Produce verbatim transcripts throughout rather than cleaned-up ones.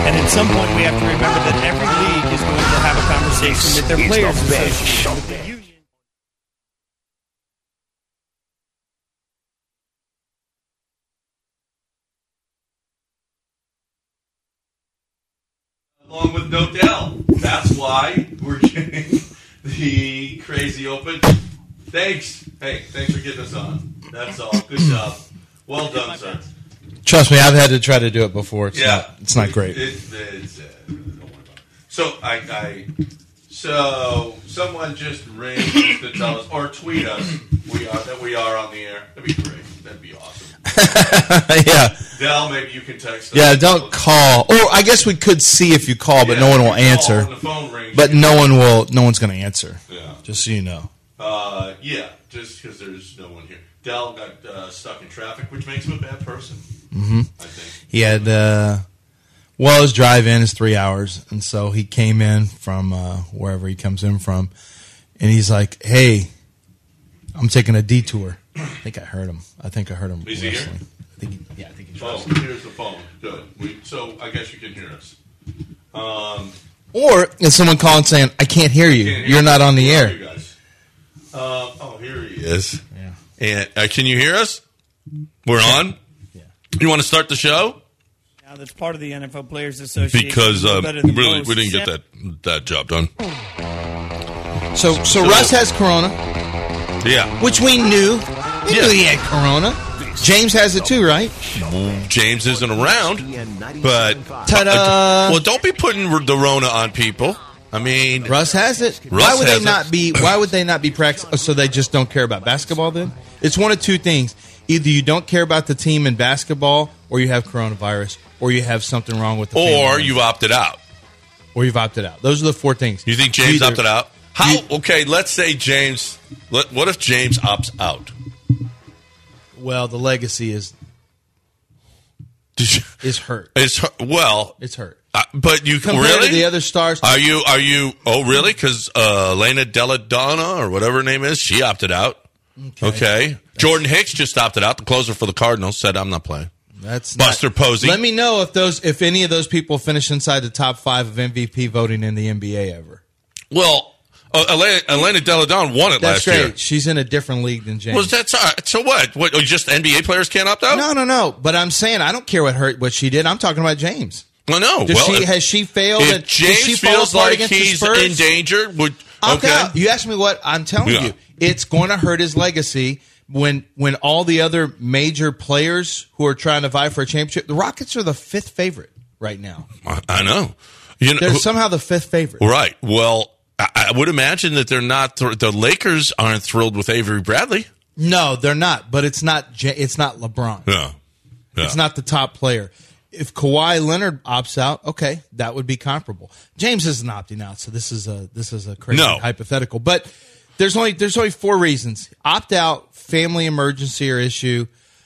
And at some point, we have to remember that every league is going to have a conversation with their players association, with the union. Along with no Dell. That's why we're getting the crazy open. Thanks. Hey, thanks for getting us on. That's all. Good job. Well done, sir. Trust me, I've had to try to do it before. It's yeah, not, it's not great. It, it, it's, uh, don't worry about it. So I, I, so someone just rings to tell us or tweet us we are that we are on the air. That'd be great. That'd be awesome. Yeah. Del, maybe you can text us. Yeah, don't call. Or I guess we could see if you call, but yeah, no one will answer. The phone rings, but no one will. No one's going to answer. Yeah. Just so you know. Uh, yeah, just because there's no one here. Del got uh, stuck in traffic, which makes him a bad person. Mm-hmm. I think he had. Uh, well, his drive in is three hours, and so he came in from uh, wherever he comes in from, and he's like, "Hey, I'm taking a detour." I think I heard him. I think I heard him. Is he here? I think he, yeah, I think he's Oh, here's the phone. Good. We, so I guess you can hear us. Um, or is someone calling saying, "I can't hear you. Can't hear You're you. not on the Where air." are you guys? Uh, oh, here he is. Yeah. And uh, can you hear us? We're on. Yeah. You want to start the show? Now that's part of the N F L Players Association. Because uh, Better than really, most. we didn't get that that job done. So, so Russ has corona, Yeah. which we knew. We Yeah. knew he had corona. James has it too, right? James isn't around, but Ta-da! well, don't be putting the Rona on people. I mean, Russ has it. Russ why would has they not it. be? Why would they not be practicing? So they just don't care about basketball. Then it's one of two things: either you don't care about the team in basketball, or you have coronavirus, or you have something wrong with the family or member. you've opted out. or you've opted out. Those are the four things. You think James Either- opted out? How? You- Okay, let's say James. Let, what if James opts out? Well, the legacy is Did you, is hurt. it's well, It's hurt. uh, but you Compared really to the other stars, are you are you? Oh, really? Because uh, Elena Deladonna or whatever her name is, she opted out. Okay, Okay. Jordan Hicks just opted out. The closer for the Cardinals said, "I'm not playing." that's Buster not, Posey. Let me know if those, if any of those people finish inside the top five of M V P voting in the N B A ever. Well, uh, Elena, Elena Deladonna won it That's last great. year. She's in a different league than James. Well, that's all right. So what? What? oh, Just N B A players can't opt out? No, no, no. But I'm saying I don't care what hurt what she did. I'm talking about James. No, no. Does well, she, if, has she failed? if and, James did she fall feels apart like against the he's Spurs? in danger, would Opt okay? out. You asked me what I'm telling Yeah. you. It's going to hurt his legacy when when all the other major players who are trying to vie for a championship. The Rockets are the fifth favorite right now. I, I know. You know, They're somehow the fifth favorite. right? Well, I, I would imagine that they're not. Th- the Lakers aren't thrilled with Avery Bradley. No, they're not. But it's not. Ja- It's not LeBron. Yeah, yeah. It's not the top player. If Kawhi Leonard opts out, okay, that would be comparable. James isn't opting out, so this is a this is a crazy No. hypothetical. But there's only there's only four reasons: opt out, family emergency or issue,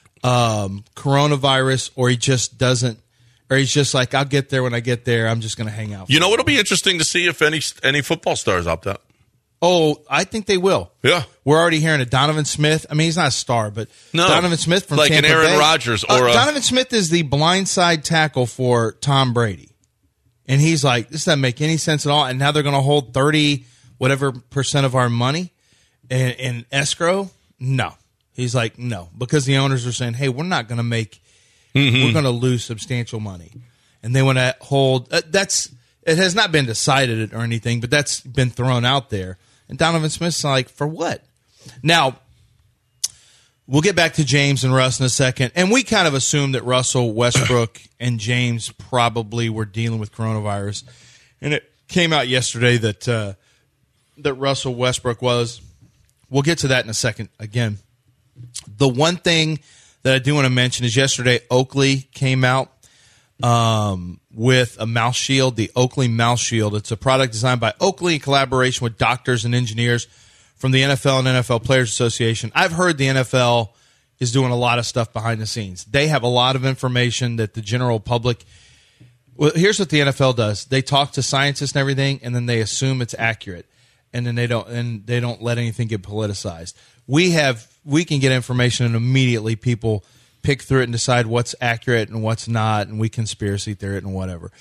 um, coronavirus, or he just doesn't, or he's just like, I'll get there when I get there. I'm just going to hang out. You know, it'll be interesting to see if any any football stars opt out. Oh, I think they will. Yeah. We're already hearing a Donovan Smith. I mean, he's not a star, but No. Donovan Smith from Like an Tampa Aaron Bay. Rodgers Uh, or a- Donovan Smith is the blindside tackle for Tom Brady, and he's like, this doesn't make any sense at all. And now they're going to hold thirty whatever percent of our money in, in escrow. No, he's like, no, because the owners are saying, hey, we're not going to make, Mm-hmm. we're going to lose substantial money, and they want to hold. Uh, that's it has not been decided or anything, but that's been thrown out there. And Donovan Smith's like, for what? Now, we'll get back to James and Russ in a second. And we kind of assumed that Russell Westbrook and James probably were dealing with coronavirus. And it came out yesterday that uh, that Russell Westbrook was. We'll get to that in a second again. The one thing that I do want to mention is yesterday Oakley came out um, with a mouth shield, the Oakley Mouth Shield. It's a product designed by Oakley in collaboration with doctors and engineers from the N F L and N F L Players Association. I've heard the N F L is doing a lot of stuff behind the scenes. They have a lot of information that the general public. Well, here's what the N F L does: they talk to scientists and everything, and then they assume it's accurate, and then they don't and they don't let anything get politicized. We have we can get information, and immediately people pick through it and decide what's accurate and what's not, and we conspiracy theory it and whatever.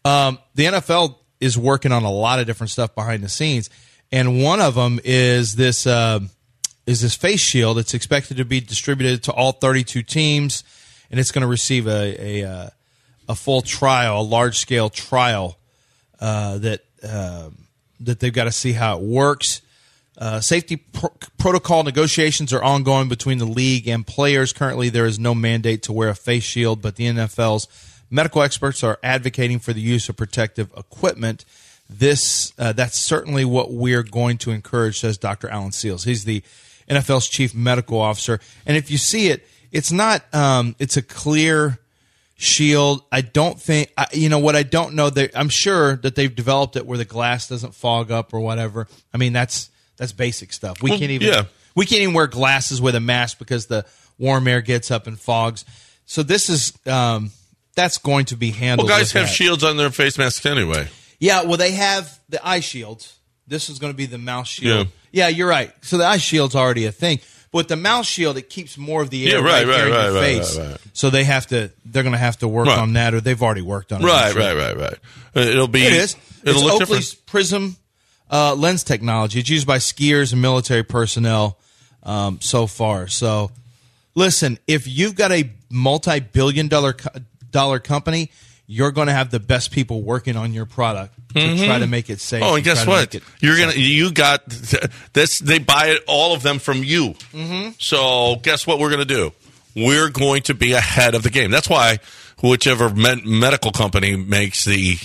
Um, the N F L is working on a lot of different stuff behind the scenes, and one of them is this uh, is this face shield. It's expected to be distributed to all thirty-two teams, and it's going to receive a a, a full trial, a large scale trial uh, that uh, that they've got to see how it works. Uh, safety pro- protocol negotiations are ongoing between the league and players. Currently, there is no mandate to wear a face shield, but the N F L's medical experts are advocating for the use of protective equipment. This uh, that's certainly what we're going to encourage, says Doctor Alan Seals. He's the N F L's chief medical officer. And if you see it, it's not um, – it's a clear shield. I don't think – you know, what I don't know, they, I'm sure that they've developed it where the glass doesn't fog up or whatever. I mean, that's – That's basic stuff. We well, can't even yeah. we can't even wear glasses with a mask because the warm air gets up and fogs. So this is um, that's going to be handled. Well, guys with have that. shields on their face masks anyway. Yeah, well, they have the eye shields. This is going to be the mouth shield. Yeah. yeah, you're right. So the eye shield's already a thing. But with the mouth shield, it keeps more of the air Yeah, right, right, there right, in right, your right, face. right, right. So they have to. They're going to have to work Right. on that, or they've already worked on it. Right, I'm sure. right, right, right. Uh, It'll be. It is. It'll it's look Oakley's different. Prism uh, lens technology. It's used by skiers and military personnel um, so far. So, listen, if you've got a multi-billion dollar co- dollar company, you're going to have the best people working on your product to Mm-hmm. try to make it safe. Oh, and try guess to what? make it You're gonna. safe. You got this. They buy it, all of them from you. Mm-hmm. So guess what we're gonna do? We're going to be ahead of the game. That's why whichever med- medical company makes the,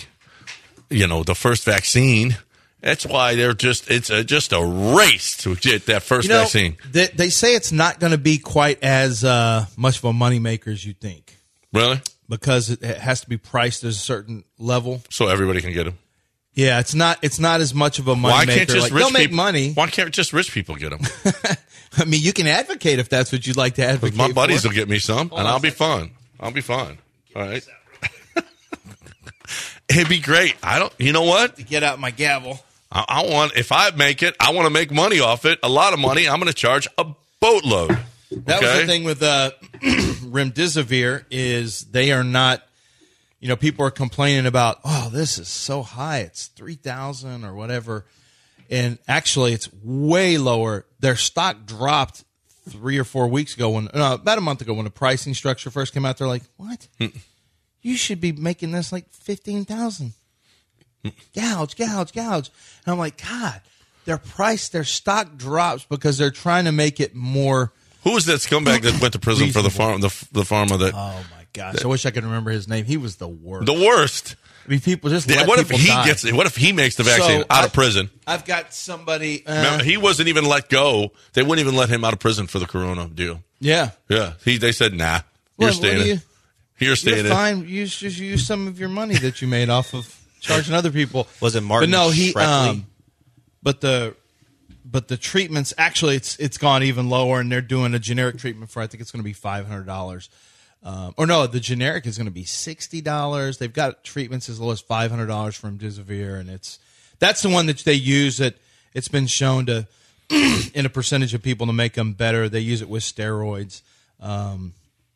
you know, the first vaccine. That's why they're just. It's a, just a race to get that first You know, vaccine. they, they say it's not going to be quite as uh, much of a moneymaker as you think Really? because it has to be priced at a certain level. So everybody can get them. Yeah, it's not. It's not as much of a moneymaker. Why can't just like, rich they'll make people? money. Why can't just rich people get them? I mean, you can advocate if that's what you'd like to advocate. My buddies for. will get me some, and on I'll a be fine. I'll be fine. All right. It'd be great. I don't. You know what? Get out my gavel. I, I want. If I make it, I want to make money off it. A lot of money. I'm going to charge a boatload. That was Okay? the thing with uh, remdesivir is they are not. You know, people are complaining about, oh, this is so high. It's three thousand or whatever, and actually, it's way lower. Their stock dropped three or four weeks ago when, no, about a month ago when the pricing structure first came out. They're like, what? You should be making this like fifteen thousand. Gouge, gouge, gouge. And I'm like, God, their price, their stock drops because they're trying to make it more. Who was that scumbag that went to prison for the farm? The the farmer that Oh my gosh, I wish I could remember his name. He was the worst. the worst. I mean, people just Yeah, let what if people he die. gets? What if he makes the vaccine So, out I- of prison? I've got somebody. Uh, Remember, he wasn't even let go. They wouldn't even let him out of prison for the corona deal. yeah, Yeah, he. They said, "Nah, you're What- staying what do in. you- You're staying you're in." fine. Use just use some of your money that you made off of charging other people. Was it Martin But no, he. Shkreli? Um, but the but the treatments actually it's it's gone even lower, and they're doing a generic treatment for I think it's going to be five hundred dollars. Um, or no, the generic is going to be sixty dollars. They've got treatments as low as five hundred dollars from remdesivir, and it's that's the one that they use. That it's been shown to in a percentage of people to make them better. They use it with steroids. Um,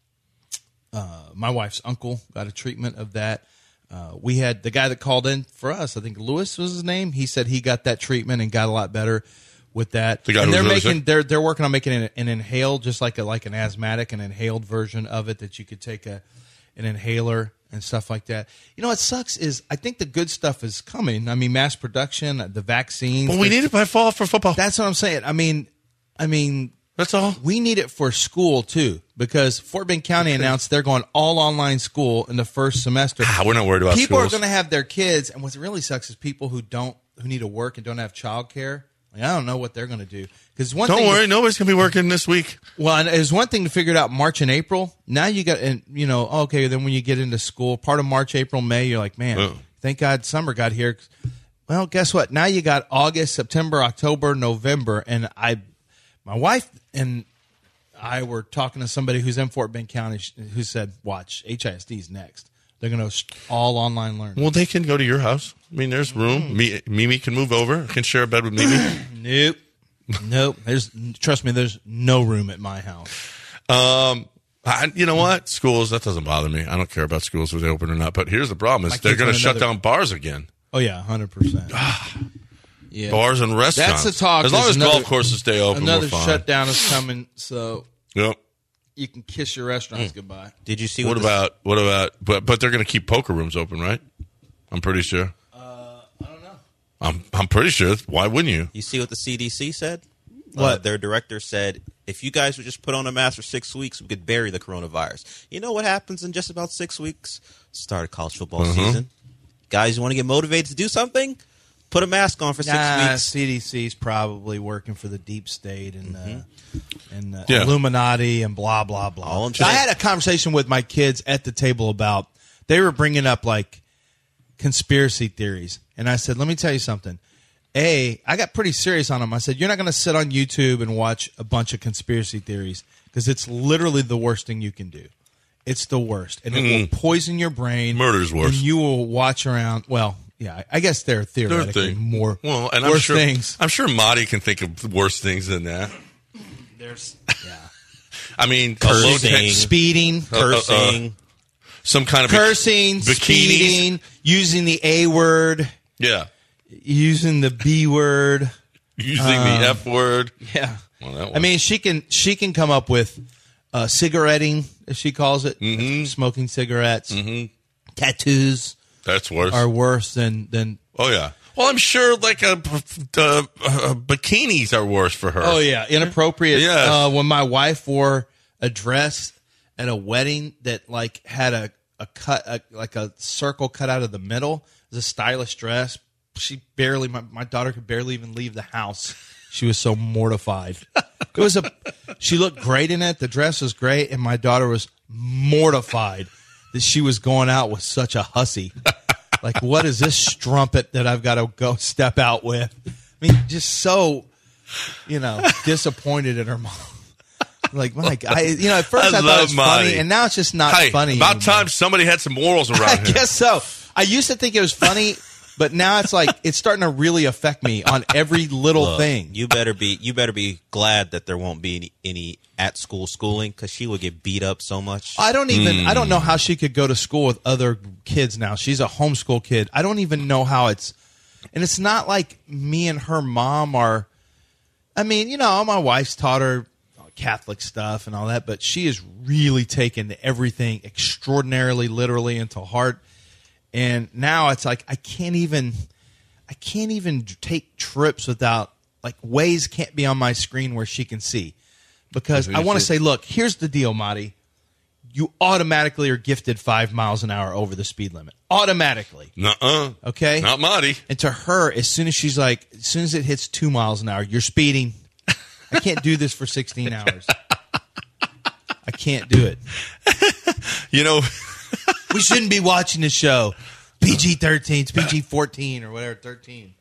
uh, my wife's uncle got a treatment of that. Uh, we had the guy that called in for us. I think Lewis was his name. He said he got that treatment and got a lot better with that. The guy and who they're was really making sick? they're they're working on making an, an inhaled, just like a like an asthmatic, an inhaled version of it that you could take a an inhaler and stuff like that. You know what sucks is I think the good stuff is coming. I mean, mass production, the vaccines. Well, we the- need it by fall for football. That's what I'm saying. I mean, I mean, That's all. we need it for school too, because Fort Bend County announced they're going all online school in the first semester. Ah, we're not worried about People are schools. going to have their kids, and what really sucks is people who don't who need to work and don't have childcare. Like, I don't know what they're going to do because one Don't thing. worry, nobody's gonna be working this week. Well, and it's one thing to figure it out March and April. Now you got, and you know, okay. Then when you get into school, part of March, April, May, you're like, man, Oh. thank God summer got here. Well, guess what? Now you got August, September, October, November, and I, my wife and I were talking to somebody who's in Fort Bend County who said, "Watch, H I S D's next. They're going to all online learning." Well, they can go to your house. I mean, there's room. Me, Mimi can move over. Can share a bed with Mimi. Nope, nope. There's trust me. There's no room at my house. Um, I, you know what? Schools, that doesn't bother me. I don't care about schools if they open or not. But here's the problem: is My they're kids going to want shut another- down bars again. Oh yeah, hundred percent. Yeah, Bars and restaurants. That's the talk. As long is as another- golf courses stay open, Another we're fine. shutdown is coming, so Yep. you can kiss your restaurants goodbye. Did you see What what, the- about what about? But but they're going to keep poker rooms open, right? I'm pretty sure. Uh, I don't know. I'm I'm pretty sure. Why wouldn't you? you see what the C D C said? Uh, What? their director said, if you guys would just put on a mask for six weeks, we could bury the coronavirus. You know what happens in just about six weeks? Start of college football Uh-huh. season. Guys, you want to get motivated to do something? Put a mask on for six Nah, weeks. C D C's probably working for the deep state and uh, and the Yeah. Illuminati and blah blah blah. All I'm I saying- had a conversation with my kids at the table about they were bringing up like conspiracy theories, and I said, "Let me tell you something." A, I got pretty serious on them. I said, "You're not going to sit on YouTube and watch a bunch of conspiracy theories because it's literally the worst thing you can do. It's the worst, and it will poison your brain. Murder's worse. And you will watch around. Well, yeah, I guess they're They're a theoretically thing. more well, and I'm worse sure things. I'm sure Marty can think of worse things than that. There's yeah, I mean, a low Cursing. tech- speeding, Cursing. some kind of cursing, bikinis. speeding, using the A word, Yeah, using the B word. using the F word. Yeah, Well, that I one. mean, she can she can come up with uh, cigaretting, as she calls it, Mm-hmm. smoking cigarettes. Tattoos That's worse. are worse than than. oh yeah. Well, I'm sure like a, uh, uh, bikinis are worse for her. Oh yeah, inappropriate. Yes. Uh, when my wife wore a dress at a wedding that like had a a cut a, like a circle cut out of the middle, it was a stylish dress. She barely my, my daughter could barely even leave the house. She was so mortified. It was a. She looked great in it. The dress was great, and my daughter was mortified that she was going out with such a hussy. Like, what is this strumpet that I've got to go step out with? I mean, just so, you know, disappointed in her mom. Like, my God, I, you know, at first I I, thought love it was funny, Marty. and now it's just not Hey, funny. about anymore. time somebody had some morals around I here. guess so. I used to think it was funny, but now it's like it's starting to really affect me on every little Look, thing. You better be you better be glad that there won't be any, any at school schooling because she would get beat up so much. I don't even. I don't Hmm. know how she could go to school with other kids now. She's a homeschool kid. I don't even know how it's. And it's not like me and her mom are. I mean, you know, my wife's taught her Catholic stuff and all that, but she has really taken everything extraordinarily literally into heart. And now it's like I can't even. I can't even take trips without like Waze can't be on my screen where she can see. Because I want to say, look, here's the deal, Marty. You automatically are gifted five miles an hour over the speed limit. Automatically. Nuh-uh. Okay? Not Marty. And to her, as soon as she's like, as soon as it hits two miles an hour, you're speeding. I can't do this for sixteen hours. I can't do it. You know, We shouldn't be watching the show. P G thirteen, it's P G fourteen or whatever, thirteen.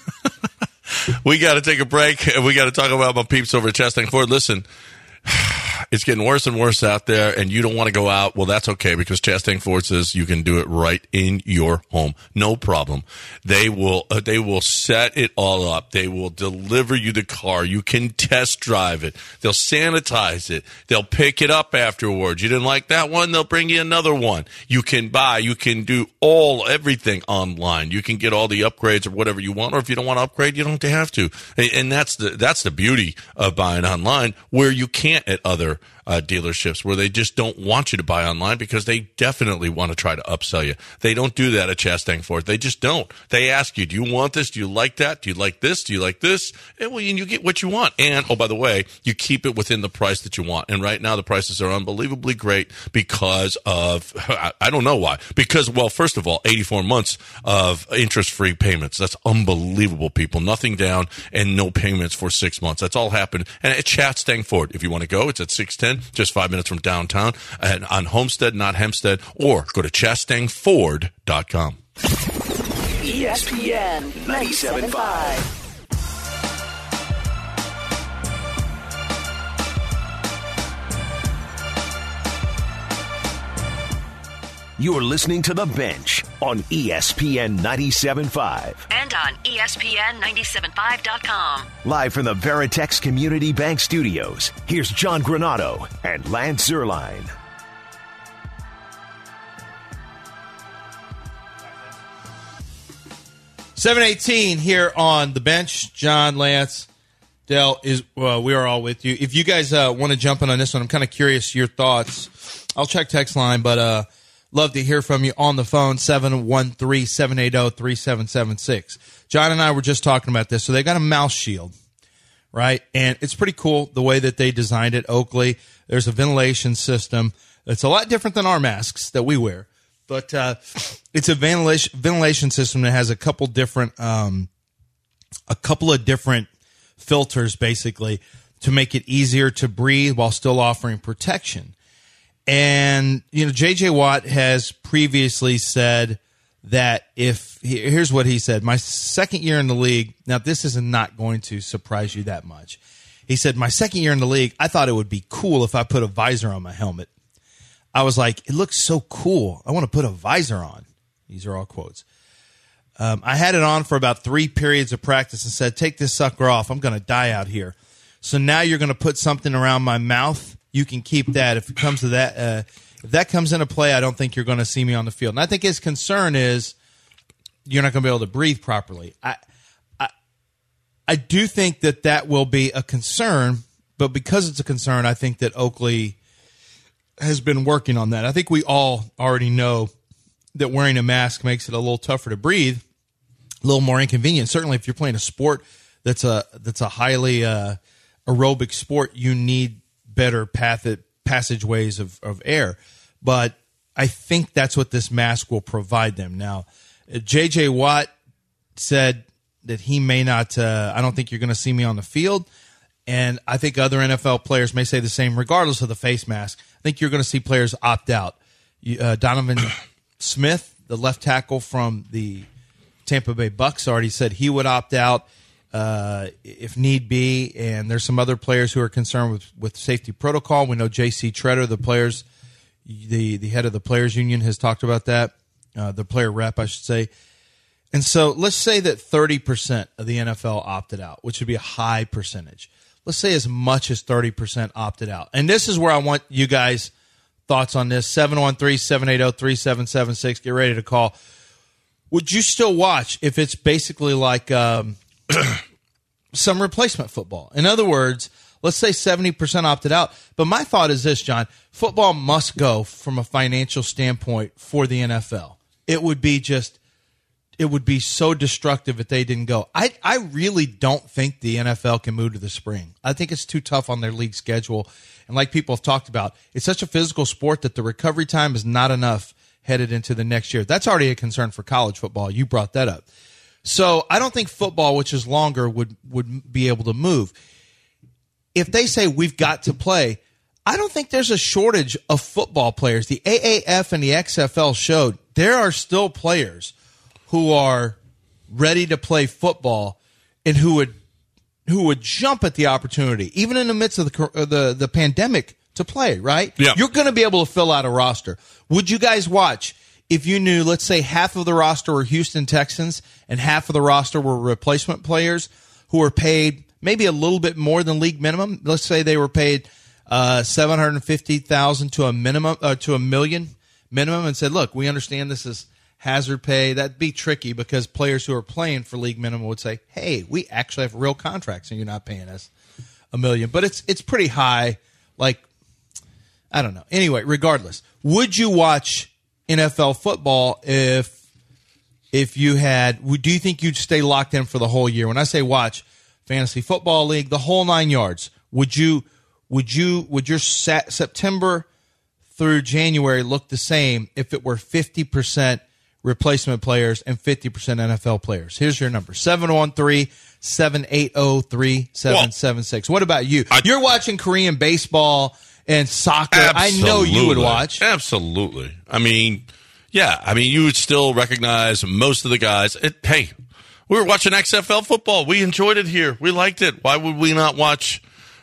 we got to take a break. We got to talk about my peeps over at Chastang Ford. Listen, it's getting worse and worse out there, and you don't want to go out. Well, that's okay because Chastang Ford says you can do it right in your home, no problem. They will uh, they will set it all up. They will deliver you the car. You can test drive it. They'll sanitize it. They'll pick it up afterwards. You didn't like that one? They'll bring you another one. You can buy. You can do all everything online. You can get all the upgrades or whatever you want. Or if you don't want to upgrade, you don't have to. And, and that's the that's the beauty of buying online, where you can't at other uh, dealerships, where they just don't want you to buy online because they definitely want to try to upsell you. They don't do that at Chastang Ford. They just don't. They ask you, do you want this? Do you like that? Do you like this? Do you like this? And well, you get what you want. And, oh, by the way, you keep it within the price that you want. And right now the prices are unbelievably great because of, I don't know why. Because, well, first of all, eighty-four months of interest-free payments. That's unbelievable, people. Nothing down and no payments for six months. That's all happened. And at Chastang Ford, if you want to go, it's at six ten, just five minutes from downtown, and on Homestead, not Hempstead, or go to chastang ford dot com. E S P N ninety-seven point five. You're listening to The Bench on E S P N ninety-seven point five. And on E S P N ninety-seven point five dot com. Live from the Veritex Community Bank Studios, here's John Granado and Lance Zierlein. seven eighteen here on The Bench. John, Lance, Dell, is well, we are all with you. If you guys uh, want to jump in on this one, I'm kind of curious your thoughts. I'll check text line, but uh, love to hear from you on the phone, seven one three, seven eight zero, three seven seven six. John and I were just talking about this. So they got a mouse shield, right? And it's pretty cool the way that they designed it, Oakley. There's a ventilation system. It's a lot different than our masks that we wear. But uh, it's a ventilation, ventilation system that has a couple different, um, a couple of different filters, basically, to make it easier to breathe while still offering protection. And, you know, J J. Watt has previously said that if, here's what he said, my second year in the league, now this is not going to surprise you that much. He said, my second year in the league, I thought it would be cool if I put a visor on my helmet. I was like, it looks so cool. I want to put a visor on. These are all quotes. Um, I had it on for about three periods of practice and said, take this sucker off. I'm going to die out here. So now you're going to put something around my mouth. You can keep that. If it comes to that, uh, if that comes into play, I don't think you're going to see me on the field. And I think his concern is you're not going to be able to breathe properly. I, I, I do think that that will be a concern, but because it's a concern, I think that Oakley has been working on that. I think we all already know that wearing a mask makes it a little tougher to breathe, a little more inconvenient. Certainly, if you're playing a sport that's a that's a highly uh, aerobic sport, you need better path passageways of, of air. But I think that's what this mask will provide them. Now, J J. Watt said that he may not. Uh, I don't think you're going to see me on the field. And I think other N F L players may say the same, regardless of the face mask. I think you're going to see players opt out. Uh, Donovan Smith, the left tackle from the Tampa Bay Bucks, already said he would opt out uh, if need be. And there's some other players who are concerned with, with safety protocol. We know J C. Treader, the players, the the head of the players union, has talked about that. Uh, the player rep, I should say. And so let's say that thirty percent of the N F L opted out, which would be a high percentage. Let's say as much as thirty percent opted out. And this is where I want you guys' thoughts on this. seven one three, seven eight zero, three seven seven six. Get ready to call. Would you still watch if it's basically like um, some replacement football? In other words, let's say seventy percent opted out. But my thought is this, John. Football must go from a financial standpoint for the N F L. It would be just... It would be so destructive if they didn't go. I, I really don't think the N F L can move to the spring. I think it's too tough on their league schedule. And like people have talked about, it's such a physical sport that the recovery time is not enough headed into the next year. That's already a concern for college football. You brought that up. So I don't think football, which is longer, would, would be able to move. If they say we've got to play, I don't think there's a shortage of football players. The A A F and the X F L showed there are still players who are ready to play football and who would who would jump at the opportunity, even in the midst of the uh, the, the pandemic, to play, right? Yeah. You're going to be able to fill out a roster. Would you guys watch if you knew, let's say, half of the roster were Houston Texans and half of the roster were replacement players who were paid maybe a little bit more than league minimum? Let's say they were paid uh, seven hundred fifty thousand dollars to a minimum uh, to a million minimum, and said, look, we understand this is hazard pay. That'd be tricky because players who are playing for league minimum would say, hey, we actually have real contracts and you're not paying us a million. But it's it's pretty high. Like, I don't know. Anyway, regardless, would you watch N F L football if if you had, do you think you'd stay locked in for the whole year? When I say watch, fantasy football league, the whole nine yards, would you would you would your September through January look the same if it were fifty percent replacement players and fifty percent N F L players? Here's your number, seven one three, seven eight zero, three seven seven six. What about you? I, You're watching Korean baseball and soccer. Absolutely. I know you would watch. Absolutely. I mean, yeah. I mean, you would still recognize most of the guys. It, hey, we were watching X F L football. We enjoyed it here. We liked it. Why would we not watch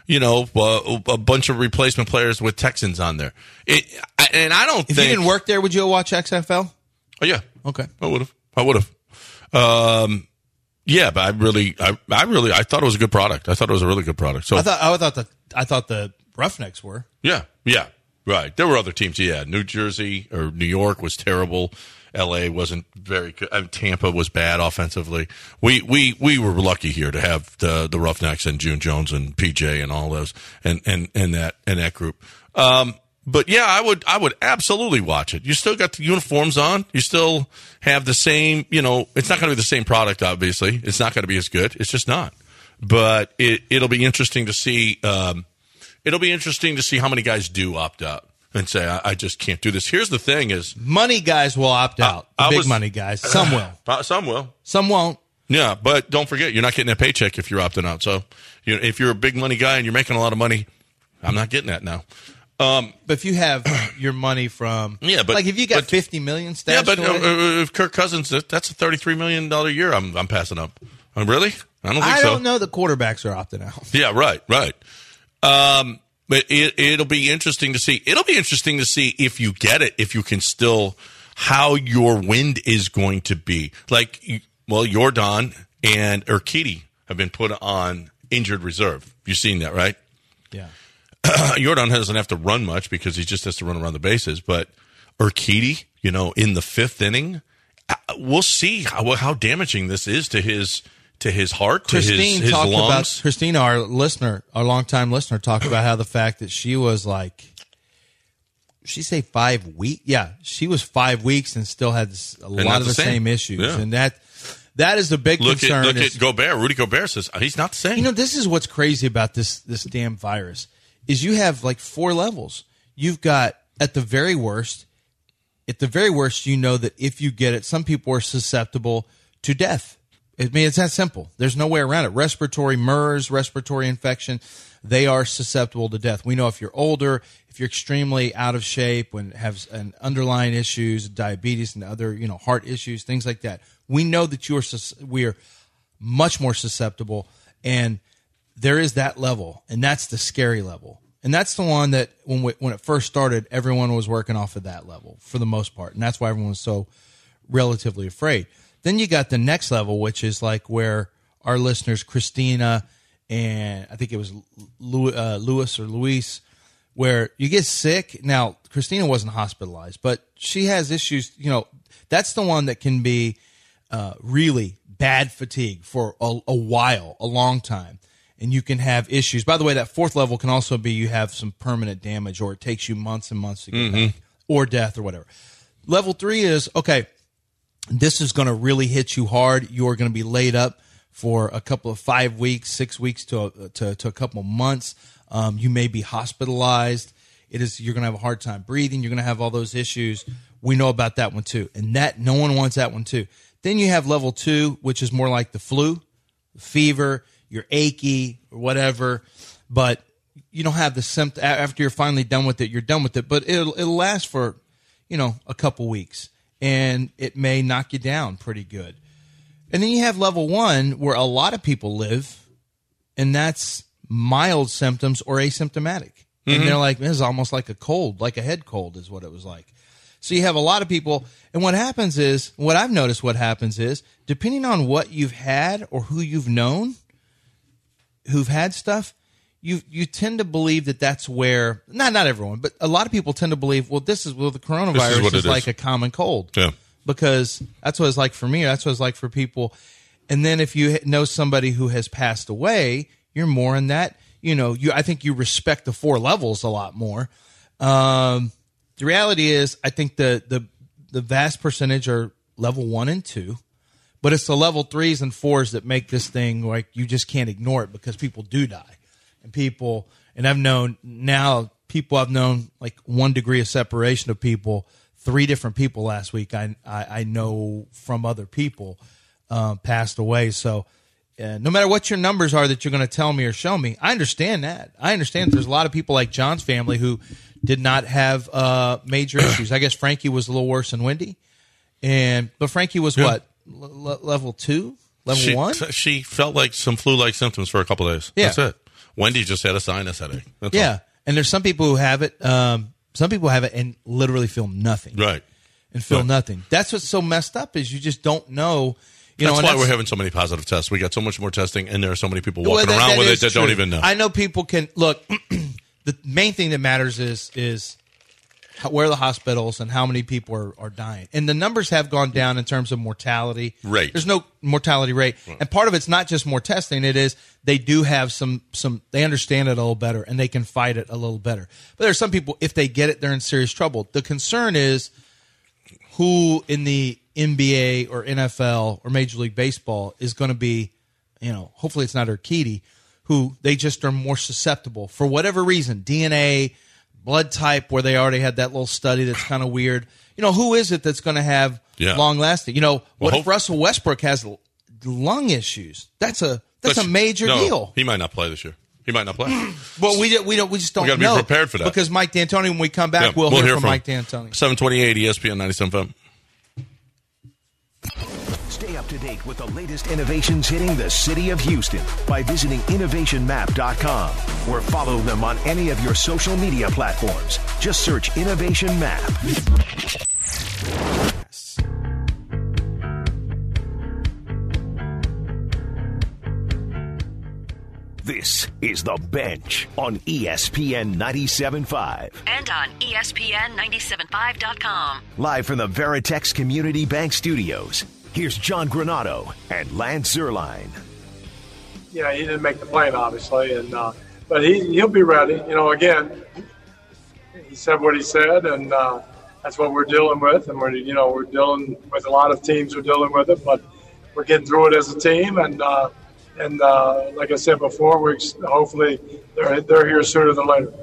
you know, uh, a bunch of replacement players with Texans on there. It, I, and I don't If think you didn't work there, would you watch X F L? Oh yeah, Okay. I would have. I would have. Um, yeah, but I really, I, I really, I thought it was a good product. I thought it was a really good product. So I thought I thought the I thought the Roughnecks were. yeah, yeah, right. There were other teams. Yeah, New Jersey or New York was terrible. L A wasn't very good. I mean, Tampa was bad offensively. We we we were lucky here to have the the Roughnecks and June Jones and P J and all those and and and that and that group. Um, but yeah, I would I would absolutely watch it. You still got the uniforms on. You still have the same. You know, it's not going to be the same product. Obviously, it's not going to be as good. It's just not. But it it'll be interesting to see. Um, it'll be interesting to see how many guys do opt out and say, I, I just can't do this. Here's the thing is, Money guys will opt out. The I big was- money guys. Some will. uh, some will. Some won't. Yeah, but don't forget, you're not getting a paycheck if you're opting out. So you know, if you're a big money guy and you're making a lot of money, I'm not getting that now. Um, But if you have your money from, Yeah, but- like if you got but- fifty million yeah, stashed but uh, away, uh, if Kirk Cousins, that- that's a thirty-three million dollars a year I'm, I'm passing up. Uh, really? I don't think I so. don't know the quarterbacks are opting out. Yeah, right, right. Um, but it, it'll be interesting to see. It'll be interesting to see if you get it, if you can still, how your wind is going to be. Like, you- well, Jordan and Urquidy have been put on injured reserve. You've seen that, right? Yeah. Jordan doesn't have to run much because he just has to run around the bases. But Urquidy, you know, in the fifth inning, uh, we'll see how, how damaging this is to his to his heart, to Christine his, his talked lungs. about Christina, our listener, our longtime listener, talked about how the fact that she was like, she say five weeks, yeah, she was five weeks and still had this, a lot not of the the same, same. issues, Yeah. and that that is the big Look concern. at look is- at Gobert. Rudy Gobert says he's not the same. You know, this is what's crazy about this this damn virus is you have like four levels. You've got at the very worst, at the very worst, you know that if you get it, some people are susceptible to death. I mean, it's that simple. There's no way around it. Respiratory MERS, respiratory infection, they are susceptible to death. We know if you're older, if you're extremely out of shape, and have an underlying issues, diabetes and other, you know, heart issues, things like that. We know that you are sus- we are much more susceptible, and there is that level, and that's the scary level. And that's the one that when we, when it first started, everyone was working off of that level for the most part, and that's why everyone was so relatively afraid. Then you got the next level, which is like where our listeners, Christina, and I think it was Louis, uh, Louis or Luis, where you get sick. Now, Christina wasn't hospitalized, but she has issues. You know, that's the one that can be uh, really bad fatigue for a, a while, a long time. And you can have issues. By the way, that fourth level can also be you have some permanent damage, or it takes you months and months to get back, or death, or whatever. Level three is, okay, this is going to really hit you hard. You're going to be laid up for a couple of five weeks, six weeks to a, to, to a couple of months. Um, you may be hospitalized. It is you're going to have a hard time breathing. You're going to have all those issues. We know about that one too, and that no one wants that one too. Then you have level two, which is more like the flu, fever. You're achy or whatever, but you don't have the symptom. After you're finally done with it, you're done with it. But it'll it'll last for, you know, a couple weeks, and it may knock you down pretty good. And then you have level one, where a lot of people live, and that's mild symptoms or asymptomatic. Mm-hmm. And they're like, this is almost like a cold, like a head cold is what it was like. So you have a lot of people, and what happens is, what I've noticed what happens is, depending on what you've had or who you've known, who've had stuff, you you tend to believe that that's where, not not everyone, but a lot of people tend to believe, well, this is, well, the coronavirus This is what is it like is. a common cold. Yeah. Because that's what it's like for me. That's what it's like for people. And then if you know somebody who has passed away, you're more in that, you know, you I think you respect the four levels a lot more. Um, the reality is, I think the the the vast percentage are level one and two. But it's the level threes and fours that make this thing like you just can't ignore it, because people do die. And people, and I've known now, people I've known like one degree of separation of people, three different people last week I I, I know from other people uh, passed away. So uh, no matter what your numbers are that you're going to tell me or show me, I understand that. I understand there's a lot of people like John's family who did not have uh, major issues. I guess Frankie was a little worse than Wendy. and But Frankie was Yeah. what? Le- level two, level she, one. She felt like some flu-like symptoms for a couple of days. Yeah. That's it. Wendy just had a sinus headache. That's Yeah, and there's some people who have it. Um, some people have it and literally feel nothing. all. Right. And feel Right. nothing. That's what's so messed up is you just don't know. You know, That's and why that's, we're having so many positive tests. We got so much more testing, and there are so many people Well, walking that- around that with is it that don't true. even know. I know people can look. The main thing that matters is is how, where are the hospitals and how many people are, are dying. And the numbers have gone down in terms of mortality Rate. There's no mortality rate, and part of it's not just more testing. It is they do have some some. They understand it a little better and they can fight it a little better. But there's some people, if they get it, they're in serious trouble. The concern is who in the N B A or N F L or Major League Baseball is going to be, you know, hopefully it's not Urquidy, who they just are more susceptible for whatever reason, D N A, blood type, where they already had that little study that's kind of weird. You know, who is it that's going to have Yeah. long lasting? You know, what Well, if hope- Russell Westbrook has l- lung issues? That's a that's a major no, deal. He might not play this year. He might not play. But we we don't we just don't We gotta be know prepared for that. because Mike D'Antoni. When we come back, Yeah, we'll, hear, from, Mike D'Antoni. seven twenty-eight E S P N ninety-seven F M. Stay up to date with the latest innovations hitting the city of Houston by visiting innovation map dot com or follow them on any of your social media platforms. Just search Innovation Map. This is The Bench on E S P N ninety-seven point five. And on E S P N ninety-seven point five dot com. Live from the Veritex Community Bank Studios, here's John Granato and Lance Zerline. Yeah, he didn't make the plane, obviously, and uh, but he he'll be ready. You know, again, he said what he said, and uh, that's what we're dealing with. And we're you know we're dealing with a lot of teams who are dealing with it, but we're getting through it as a team. And uh, and uh, like I said before, we hopefully they're they're here sooner than later.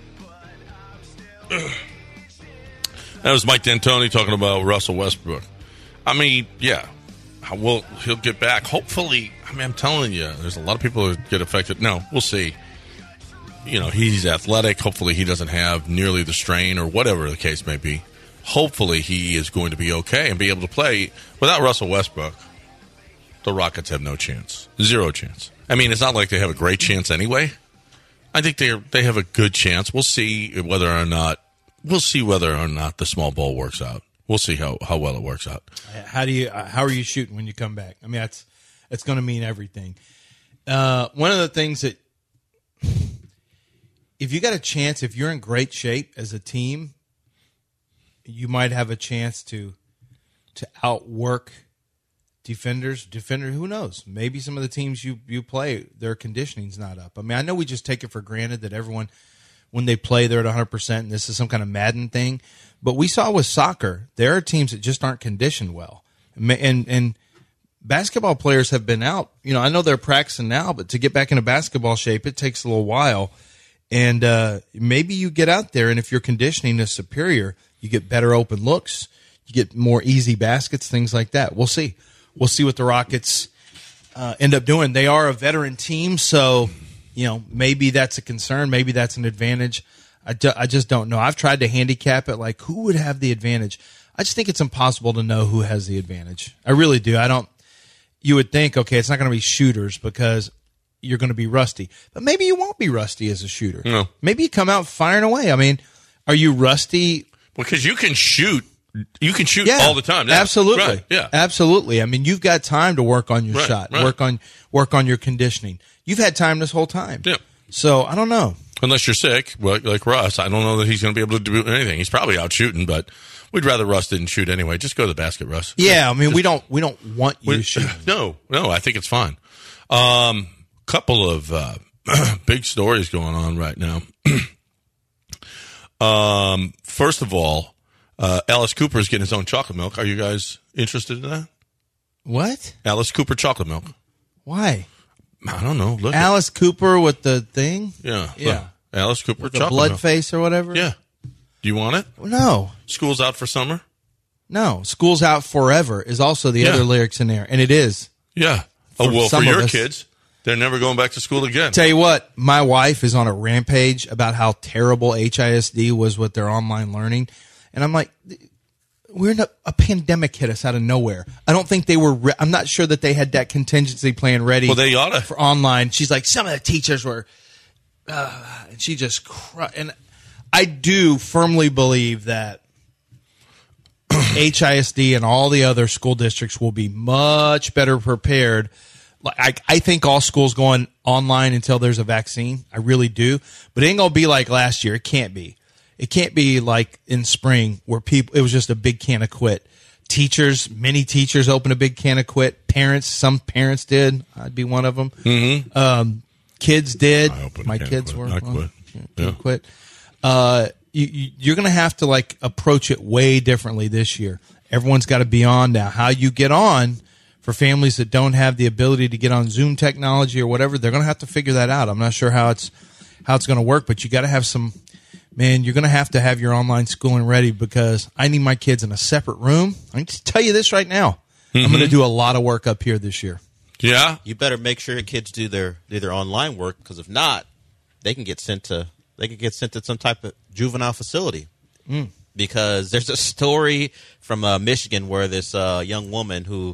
That was Mike D'Antoni talking about Russell Westbrook. I mean, yeah, well, he'll get back. Hopefully, I mean, I'm telling you, there's a lot of people who get affected. No, we'll see. You know, he's athletic. Hopefully, he doesn't have nearly the strain or whatever the case may be. Hopefully, he is going to be okay and be able to play. Without Russell Westbrook, the Rockets have no chance. Zero chance. I mean, it's not like they have a great chance anyway. I think they they have a good chance. We'll see whether or not we'll see whether or not the small ball works out. We'll see how, how well it works out. How do you? How are you shooting when you come back? I mean, that's that's going to mean everything. Uh, one of the things that, if you got a chance, if you're in great shape as a team, you might have a chance to to outwork defenders. Defender, who knows? Maybe some of the teams you you play, their conditioning's not up. I mean, I know we just take it for granted that everyone, when they play, they're at one hundred percent, and this is some kind of Madden thing. But we saw with soccer, there are teams that just aren't conditioned well. And and basketball players have been out. You know, I know they're practicing now, but to get back into basketball shape, it takes a little while. And uh, maybe you get out there, and if your conditioning is superior, you get better open looks, you get more easy baskets, things like that. We'll see. We'll see what the Rockets uh, end up doing. They are a veteran team, so you know maybe that's a concern. Maybe that's an advantage. I, ju- I just don't know. I've tried to handicap it, like who would have the advantage. I just think it's impossible to know who has the advantage. I really do. I don't. You would think, okay, it's not going to be shooters because you're going to be rusty, but maybe you won't be rusty as a shooter. No. Maybe you come out firing away. I mean, are you rusty? Because you can shoot, you can shoot Yeah, all the time. Yeah. Absolutely. Right, yeah. Absolutely. I mean, you've got time to work on your Right, shot, right. work on work on your conditioning. You've had time this whole time. Yeah. So I don't know. Unless you're sick, like, like Russ, I don't know that he's going to be able to do anything. He's probably out shooting, but we'd rather Russ didn't shoot anyway. Just go to the basket, Russ. Yeah, I mean, we don't we don't want you We- shooting. No, no, I think it's fine. Um, couple of uh, big stories going on right now. um, first of all, uh, Alice Cooper is getting his own chocolate milk. Are you guys interested in that? What? Alice Cooper chocolate milk. Why? I don't know. Look, at- Alice Cooper with the thing? yeah, Yeah. look. Alice Cooper With the chocolate blood milk. face or whatever? Yeah. Do you want it? No. School's out for summer. No. School's out forever is also the Yeah. other lyrics in there. And it is. Yeah. Oh, For well, some for of your us. kids, they're never going back to school again. Tell you what, my wife is on a rampage about how terrible H I S D was with their online learning. And I'm like, we're in a, a pandemic hit us out of nowhere. I don't think they were, re- I'm not sure that they had that contingency plan ready Well, they oughta. for online. She's like, some of the teachers were, uh, and she just cru- and I do firmly believe that H I S D and all the other school districts will be much better prepared. Like I, I think all schools going online until there's a vaccine. I really do, but it ain't gonna be like last year. It can't be. It can't be like in spring where people. It was just a big can of quit. Teachers, many teachers opened a big can of quit. Parents, some parents did. I'd be one of them. Mm-hmm. Um, kids did. I opened a My can of kids quit. were. I well, quit. yeah, Yeah. quit. Uh, you, you, you're going to have to like approach it way differently this year. Everyone's got to be on now. How you get on for families that don't have the ability to get on Zoom technology or whatever, they're going to have to figure that out. I'm not sure how it's how it's going to work, but you got to have some. Man, you're going to have to have your online schooling ready because I need my kids in a separate room. I can just tell you this right now. Mm-hmm. I'm going to do a lot of work up here this year. Yeah. You better make sure your kids do their do their online work because if not, they can get sent to they can get sent to some type of juvenile facility. Mm. Because there's a story from uh, Michigan where this uh, young woman who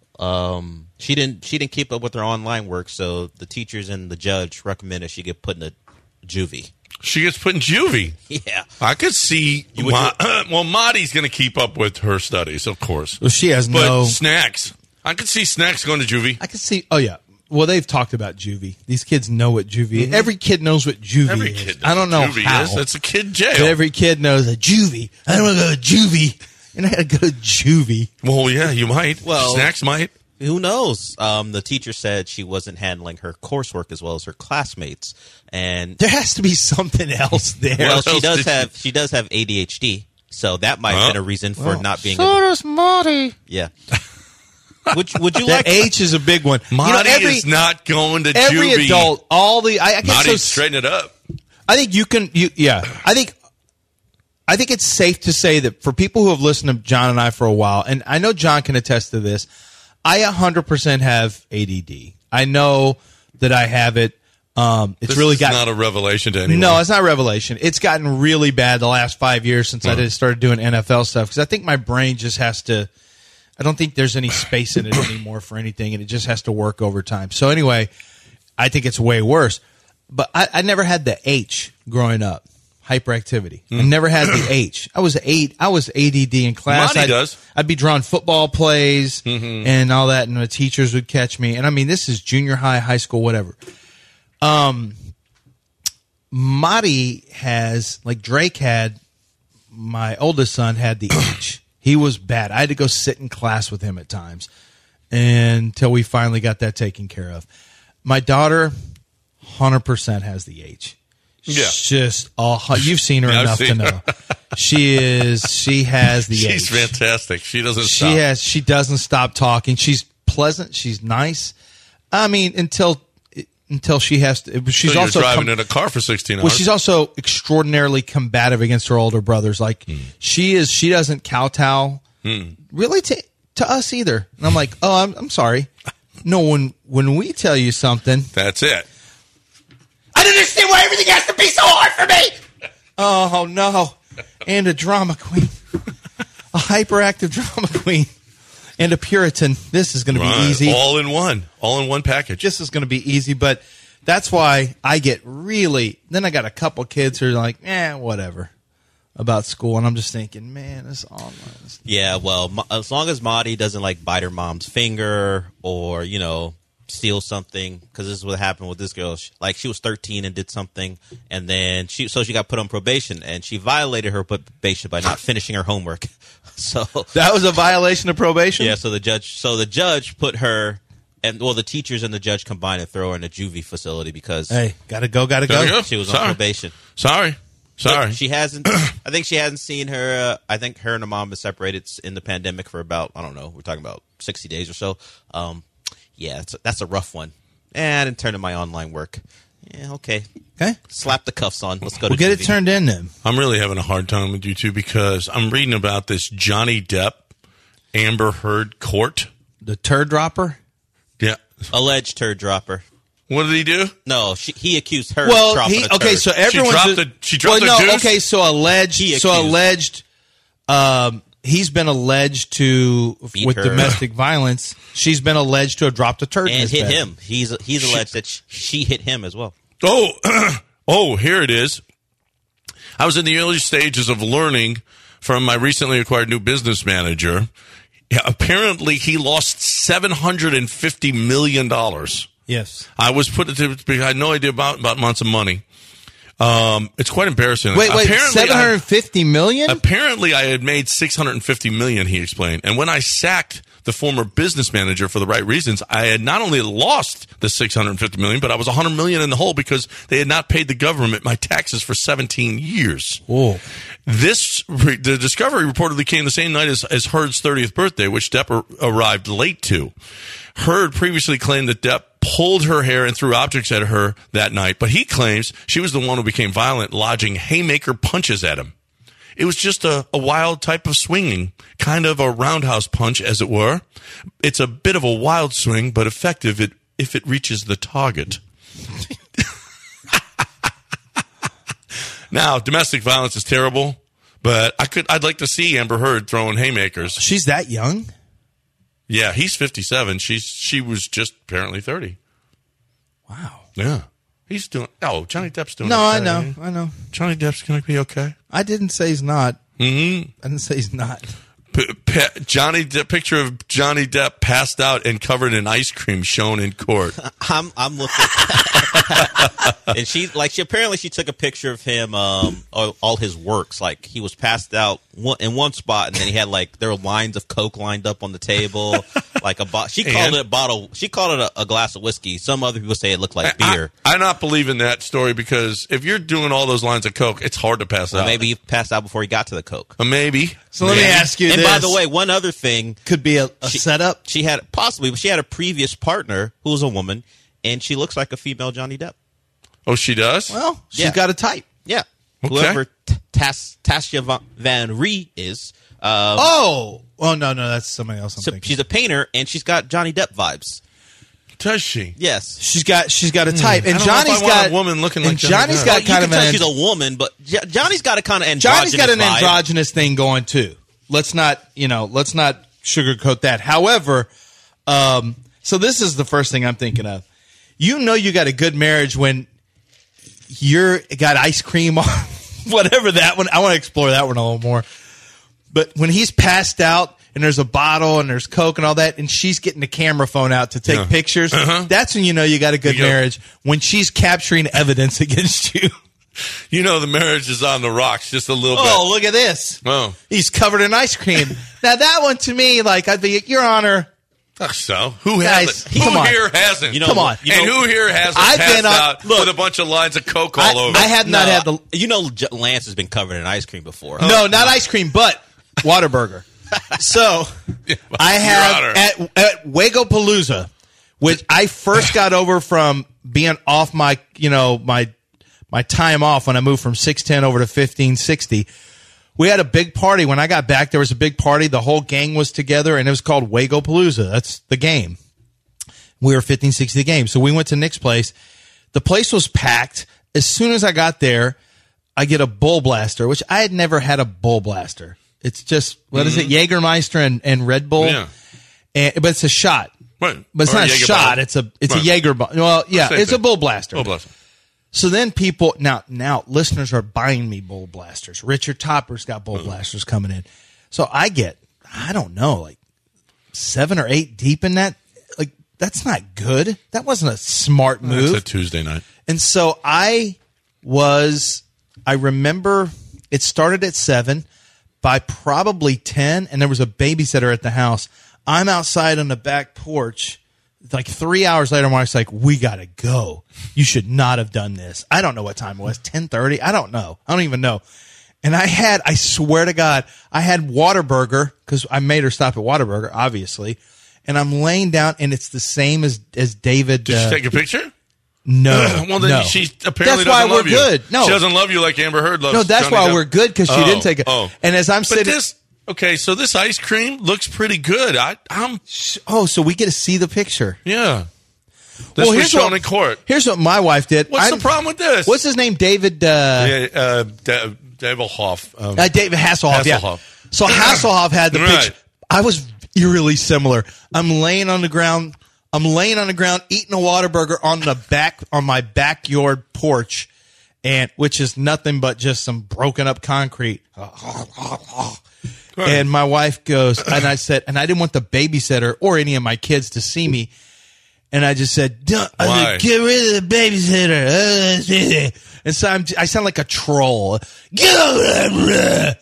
um, she didn't she didn't keep up with her online work, so the teachers and the judge recommended she get put in a juvie. She gets put in juvie. Yeah. I could see. You would Ma- do- well, Marty's going to keep up with her studies, of course. Well, she has But no. Snacks. I could see Snacks going to juvie. I can see. Oh yeah. Well, they've talked about juvie. These kids know what juvie. Mm-hmm. Every kid knows what juvie Every is. kid knows I don't what know juvie how. is. It's a kid jail. But every kid knows a juvie. I don't want to go to juvie. You're not going to go to juvie. Well, yeah, you might. Well- Snacks might. Who knows? Um, the teacher said she wasn't handling her coursework as well as her classmates, and There has to be something else there. well, she else does did she- have she does have A D H D, so that might have Huh? been a reason for Well, not being. so able, does Marty. yeah. Would you, would you The like? H is a big one. Marty you know, every, is not going to every juvie. adult, all the I, I get Marty, so straighten it up. I think you can. You yeah. I think. I think it's safe to say that for people who have listened to John and I for a while, and I know John can attest to this, I one hundred percent have A D D. I know that I have it. Um, it's This really is got not a revelation to anyone. no, it's not revelation. It's gotten really bad the last five years since I did started doing N F L stuff because I think my brain just has to. I don't think there's any space in it anymore for anything, and it just has to work over time. So anyway, I think it's way worse. But I, I never had the H growing up, hyperactivity. I never had the H. I was eight. I was A D D in class. Monty I'd, does. I'd be drawing football plays and all that, and the teachers would catch me. And I mean, this is junior high, high school, whatever. Um, Marty has, like Drake had, my oldest son had the H. He was bad. I had to go sit in class with him at times until we finally got that taken care of. My daughter, one hundred percent has the H. Yeah. She's just all, you've seen her Yeah, I've enough seen to her. know. She is, she has the She's H. fantastic. She doesn't She stop. has. She doesn't stop talking. She's pleasant. She's nice. I mean, until until she has to. She's so you're also driving com- in a car for sixteen hours. well, she's also extraordinarily combative against her older brothers. Like Hmm. she is. She doesn't kowtow really to to us either. And I'm like, oh, I'm I'm sorry. No, when when we tell you something, That's it. I don't understand why everything has to be so hard for me. Oh no! And a drama queen, a hyperactive drama queen, and a Puritan. This is going to be Right. easy. All in one. All in one package. This is going to be easy, but that's why I get really. Then I got a couple kids who are like, eh, whatever about school, and I'm just thinking, man, this online. This Yeah, well, mo- as long as Marty doesn't like bite her mom's finger or you know steal something, because this is what happened with this girl. She, like she was thirteen and did something, and then she so she got put on probation, and she violated her probation by not finishing her homework. So that was a violation of probation. yeah, so the judge so the judge put her and well the teachers and the judge combined and throw her in a juvie facility because Hey, gotta go, gotta Gotta go. go. she was Sorry. on probation. Sorry. Sorry. But she hasn't. I think she hasn't seen her. Uh, I think her and her mom have separated in the pandemic for about I don't know. We're talking about sixty days or so. Um, yeah, that's a, that's a rough one. And I didn't turn in my online work. Yeah, okay. Okay, Slap the cuffs on. Let's go to we'll get it juvie. turned in then. I'm really having a hard time with you two because I'm reading about this Johnny Depp Amber Heard court. The turd dropper. Yeah. Alleged turd dropper. What did he do? No, she, he accused her. Well, of dropping he a okay. turd. So everyone's dropped the- she dropped well, the no, deuce? okay. So alleged. He so accused. alleged. Um, he's been alleged to Beat with her. domestic violence. She's been alleged to have dropped a turd in and his his bed. him. He's he's alleged that sh- she hit him as well. Oh, Oh, here it is. I was in the early stages of learning from my recently acquired new business manager. Yeah, apparently, he lost seven hundred fifty million dollars. Yes. I was put to, I had no idea about, about amounts of money. Um, it's quite embarrassing. Wait, wait, apparently seven hundred fifty million? Apparently, I had made six hundred fifty million dollars, he explained. And when I sacked the former business manager for the right reasons, I had not only lost the six hundred fifty million dollars, but I was one hundred million dollars in the hole because they had not paid the government my taxes for seventeen years. Oh. This, the discovery reportedly came the same night as, as Heard's thirtieth birthday, which Depp ar- arrived late to. Heard previously claimed that Depp pulled her hair and threw objects at her that night, but he claims she was the one who became violent, lodging haymaker punches at him. It was just a, a wild type of swinging, kind of a roundhouse punch, as it were. It's a bit of a wild swing, but effective it, if it reaches the target. Now, domestic violence is terrible, but I could, I'd like to see Amber Heard throwing haymakers. She's that young? Yeah, he's fifty-seven. She's she was just apparently thirty. Wow. Yeah, he's doing. Oh, Johnny Depp's doing. No, okay. I know, I know. Johnny Depp's going to be okay. I didn't say he's not. Mm-hmm. I didn't say he's not. P- P- Johnny Depp, picture of Johnny Depp passed out and covered in ice cream shown in court. I'm I'm looking, and she like she apparently she took a picture of him, um, all, all his works. Like he was passed out one, in one spot, and then he had like there were lines of Coke lined up on the table, like a bo- she called And? it a bottle. She called it a, a glass of whiskey. Some other people say it looked like beer. I, I not believe in that story because if you're doing all those lines of Coke, it's hard to pass Well, out. maybe he passed out before he got to the Coke. Uh, maybe. So let me ask you And this. by the way, one other thing. Could be a, a She- setup. She had possibly, but she had a previous partner who was a woman, and she looks like a female Johnny Depp. Oh, she does? Well, she's Yeah. got a type. Yeah, Okay. whoever T- Tas- Tasha Va- Van Ree is. Um, Oh, oh no, no, that's somebody else. I'm so thinking. she's a painter, and she's got Johnny Depp vibes. Does she? Yes, She's got she's got a type, and I don't know if Johnny's I want got a woman looking and like Johnny Johnny's Depp. got well, you kind can of tell an she's a woman, but J- Johnny's got a kind of androgynous Johnny's got an vibe. androgynous thing going too. Let's not you know let's not sugarcoat that. However, um, so this is the first thing I'm thinking of. You know, you got a good marriage when you're got ice cream on whatever that one. I want to explore that one a little more. But when he's passed out and there's a bottle and there's Coke and all that, and she's getting the camera phone out to take Yeah. pictures, Uh-huh. that's when you know you got a good You go- marriage. When she's capturing evidence against you. You know the marriage is on the rocks just a little Oh, look at this. bit. Oh. He's covered in ice cream. Now that one to me, like I'd be, Your Honor. Ugh, so who Guys, hasn't? come Who on. here hasn't? You know, Come on. you and know, who here hasn't I've passed been on- out look. with a bunch of lines of Coke I, all over? I have not no, had the You know, J- Lance has been covered in ice cream before. no, not ice cream, but Whataburger. So I have Honor. at at Wagopalooza, which I first got over from being off my you know my my time off when I moved from six ten over to fifteen sixty. We had a big party when I got back. There was a big party. The whole gang was together, and it was called Wagopalooza. That's the game. We were fifteen sixty the game, so we went to Nick's place. The place was packed. As soon as I got there, I get a Bull Blaster, which I had never had a Bull Blaster. It's just what is it, Jägermeister and, and Red Bull, Yeah. and, but it's a shot. Right. But it's Or not a Jaeger shot. bottle. It's a it's Right. a Jaeger bottle. Well, yeah, Same it's a thing. Bull Blaster. Oh, bless him. So then people now now listeners are buying me Bull Blasters. Richard Topper's got Bull Blasters coming in. So I get I don't know like seven or eight deep in that. Like that's not good. That wasn't a smart move. It's a Tuesday night. And so I was, I remember it started at seven. By probably ten, and there was a babysitter at the house. I'm outside on the back porch. Like three hours later, my wife's like, we got to go. You should not have done this. I don't know what time it was, ten thirty? I don't know. I don't even know. And I had, I swear to God, I had Whataburger, because I made her stop at Whataburger, obviously. And I'm laying down, and it's the same as, as David. Did uh, she take a picture? No. Well, then no. she apparently That's why doesn't we're love you. good. No. She doesn't love you like Amber Heard loves No, that's Johnny why Depp. we're good, because she Oh, didn't take it. Oh. And as I'm But sitting, this, okay, so this ice cream looks pretty good. I, I'm, oh, so we get to see the picture. yeah. This was shown in court. Here's what my wife did. What's I- the problem with this? What's his name? David. Uh, Yeah, uh, Da- David Hoff. Um, uh, David Hasselhoff. Yeah. Hasselhoff. So Hasselhoff had the Right. picture. I was eerily similar. I'm laying on the ground. I'm laying on the ground eating a Whataburger on the back on my backyard porch, and which is nothing but just some broken up concrete. And my wife goes, and I said, and I didn't want the babysitter or any of my kids to see me. And I just said, Don't, I said, get rid of the babysitter. And so I'm, I sound like a troll. Get over there.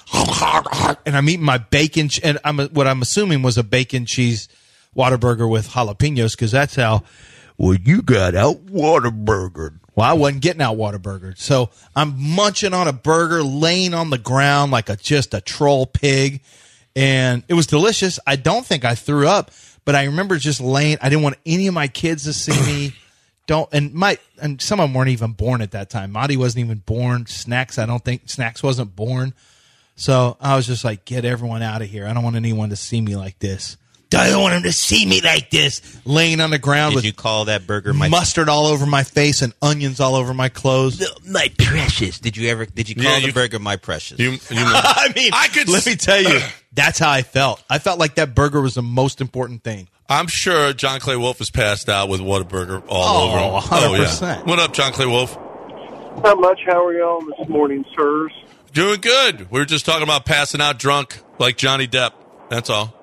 And I'm eating my bacon, and I'm what I'm assuming was a bacon cheese Whataburger with jalapenos, because that's how, well, you got out Whataburgered. Well, I wasn't getting out Whataburgered. So I'm munching on a burger, laying on the ground like a just a troll pig. And it was delicious. I don't think I threw up, but I remember just laying. I didn't want any of my kids to see me. Don't and my and some of them weren't even born at that time. Marty wasn't even born. Snacks, I don't think Snacks wasn't born. So I was just like, get everyone out of here. I don't want anyone to see me like this. I don't want them to see me like this, laying on the ground Did with you call that burger my mustard all over my face and onions all over my clothes. My precious? Did you ever? Did you call Yeah, the you- burger my precious? You, you I mean, I could let me tell you, that's how I felt. I felt like that burger was the most important thing. I'm sure John Clay Wolf is passed out with Whataburger all Oh, over him. one hundred percent. Yeah. What up, John Clay Wolf? Not much. How are y'all this morning, sirs? Doing good. We were just talking about passing out drunk like Johnny Depp. That's all.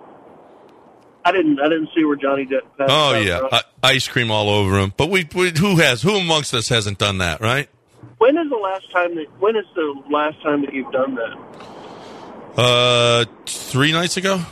I didn't. I didn't see where Johnny Depp passed Oh out, yeah, right? I, ice cream all over him. But we, we, who has? Who amongst us hasn't done that, right? When is the last time that? When is the last time that you've done that? Uh, three nights ago.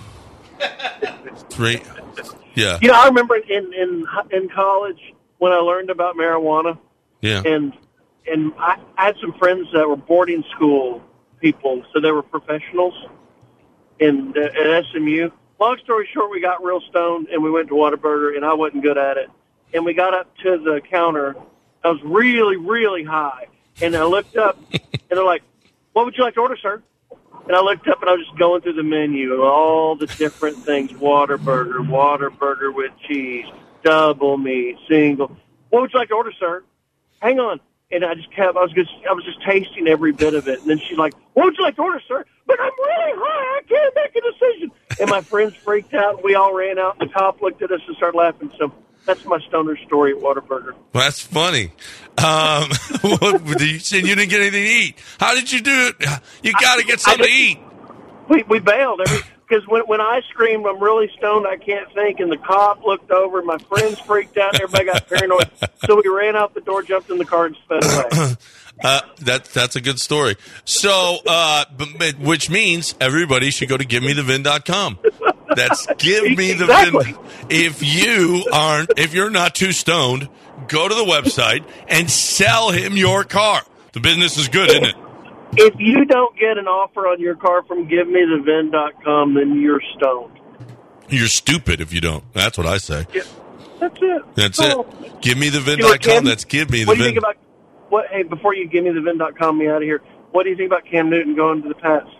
Three. Yeah. You know, I remember in in in college when I learned about marijuana, Yeah. and and I, I had some friends that were boarding school people, so they were professionals in at S M U. Long story short, we got real stoned and we went to Whataburger, and I wasn't good at it. And we got up to the counter. I was really, really high, and I looked up, and they're like, "What would you like to order, sir?" And I looked up, and I was just going through the menu of all the different things: Whataburger, Whataburger with cheese, double meat, single. What would you like to order, sir? Hang on. And I just kept, I was just, I was just tasting every bit of it. And then she's like, "What would you like to order, sir?" "But I'm really high. I can't make a decision." And my friends freaked out. And we all ran out. And the cop looked at us and started laughing. So that's my stoner story at Whataburger. Well, that's funny. Um, what, you said you didn't get anything to eat. How did you do it? You got to get something to eat. We we bailed every because when when I screamed, "I'm really stoned, I can't think," and the cop looked over, my friends freaked out, and everybody got paranoid. So we ran out the door, jumped in the car, and sped away. Uh, that that's a good story. So, uh, but, but- which means everybody should go to give me the vin dot com. That's give me the Exactly. vin. If you aren't, if you're not too stoned, go to the website and sell him your car. The business is good, isn't it? If you don't get an offer on your car from give me the vin dot com, then you're stoned. You're stupid if you don't. That's what I say. Yeah, that's it. That's Oh. it. Give me the vin You know dot what, com. Cam? That's give me the What do you vin. think about what? Hey, before you give me the vin dot com, me out of here. What do you think about Cam Newton going to the Pats?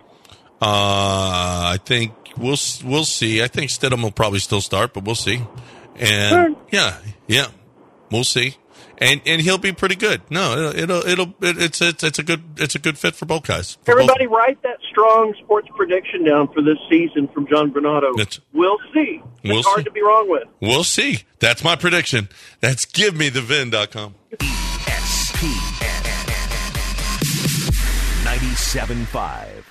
Uh, I think we'll we'll see. I think Stidham will probably still start, but we'll see. And yeah, yeah, we'll see. And and he'll be pretty good. No, it'll it'll, it'll it, it's it's it's a good it's a good fit for both guys. For Everybody, both. write that strong sports prediction down for this season from John Granado. That's- We'll see. It's We'll hard see. to be wrong with. We'll see. That's my prediction. That's give me the vin dot com. E S P N ninety-seven point five.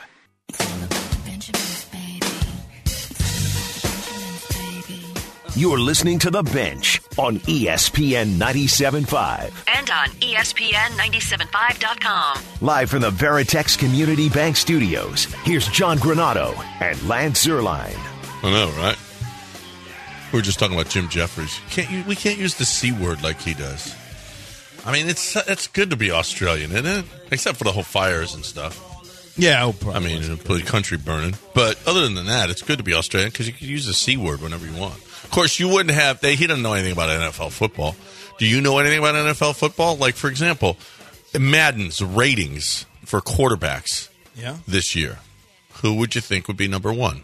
You're listening to The Bench on E S P N ninety-seven point five. And on E S P N ninety-seven point five dot com. Live from the Veritex Community Bank Studios, here's John Granado and Lance Zerline. I know, right? We were just talking about Jim Jeffries. Can't you, we can't use the C word like he does. I mean, it's it's good to be Australian, isn't it? Except for the whole fires and stuff. Yeah, oh, I probably. mean, it'll put the country burning. But other than that, it's good to be Australian because you can use the C word whenever you want. Of course, you wouldn't have. They, he doesn't know anything about N F L football. Do you know anything about N F L football? Like, for example, Madden's ratings for quarterbacks Yeah. this year. Who would you think would be number one?